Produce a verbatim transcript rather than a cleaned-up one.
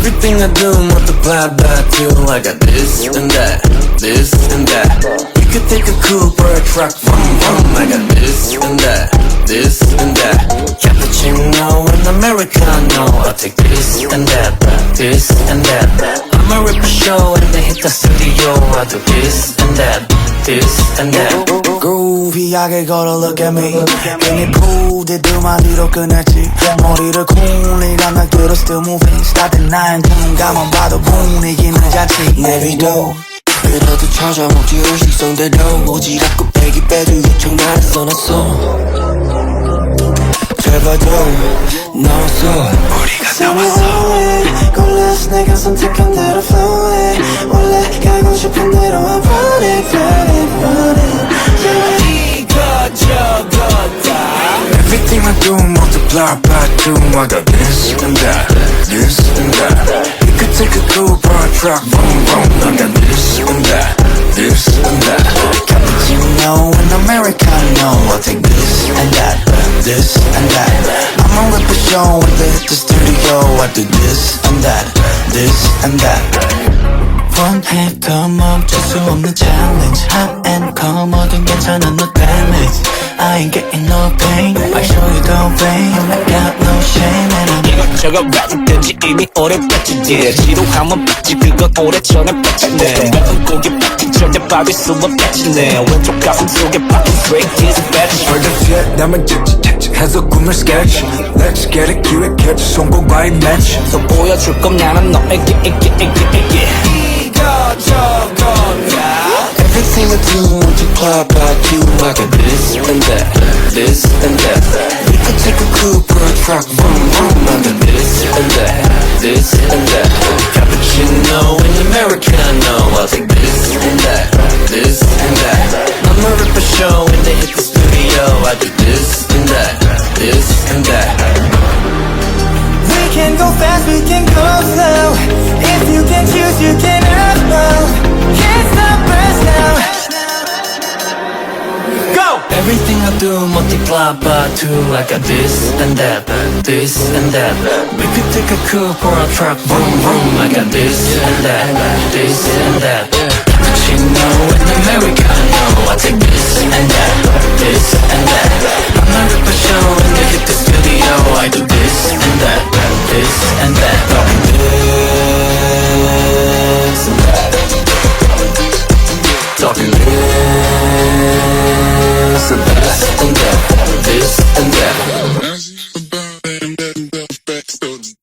Everything I do multiply by two. I got this and that, this and that. You could take a coupe or a truck, vroom vroom. I got this and that, this and that. Cappuccino and Americano. I'll take this and that, this and that. I'ma rip a show and then hit the studio. I'll do this and that, this and that. Groovy-하게 걸어 look at me. 이미 부대들만 뒤로 끝냈지. 머리를 쿵리랑 날 들어 still moving. Stop at nine 눈감아 봐도 분위기는 자치. 내비도 그래도 찾아먹지 의식성대로 오지랖 곱빼기 빼도 요청 날 써놨어. 제발 좀 넣었어. 우리가 나왔어. 골라서 내가 선택한 대로 flow it. 원래 가고 싶은 대로 I'm running, running, running. Everything I do multiply by two. I got this and that, this and that. You could take a coupe or a truck, vroom vroom. I got this and that, this and that. Cappuccino and Americano. I'll take this and that, this and that. I'ma rip a show and then hit the studio. I do this and that, this and that. 원해도 멈출 수 없는 challenge. Hot and cold 뭐든 괜찮아 no damage. I ain't getting no pain. I show you the way. I got no shame and I'm 이것저것 빠지든지 이미 오래 빠지지. 지루함은 빠지 그건 오래전에 빠졌네. 매운 고기 빠지 절대 빠질 수 없겠지네. 왼쪽 가슴 속에 박힌 straight kiss batch. 얼굴 남은 해서 꿈을 sketch. Let's get it 기획해 줘 송곳과의 match. 또 보여줄 건 나는 너에게 이게 이게 이게 Everything I do multiply by two. I got this and that, this and that. We could take a coupe or a truck, vroom vroom. I got this and that, this and that. Cappuccino and Americano. I'll take this and that, this and that. I'ma rip a show and then hit the studio. I do this and that, this and that. We can go fast, we can go slow. If you can choose, you can have both. Can't stop us now. Go! Everything I do multiply by two. I got this and that, this and that. We could take a coupe or a truck, vroom vroom. I got this and that, this and that. Cappuccino and Americano. I take this and that, this and that.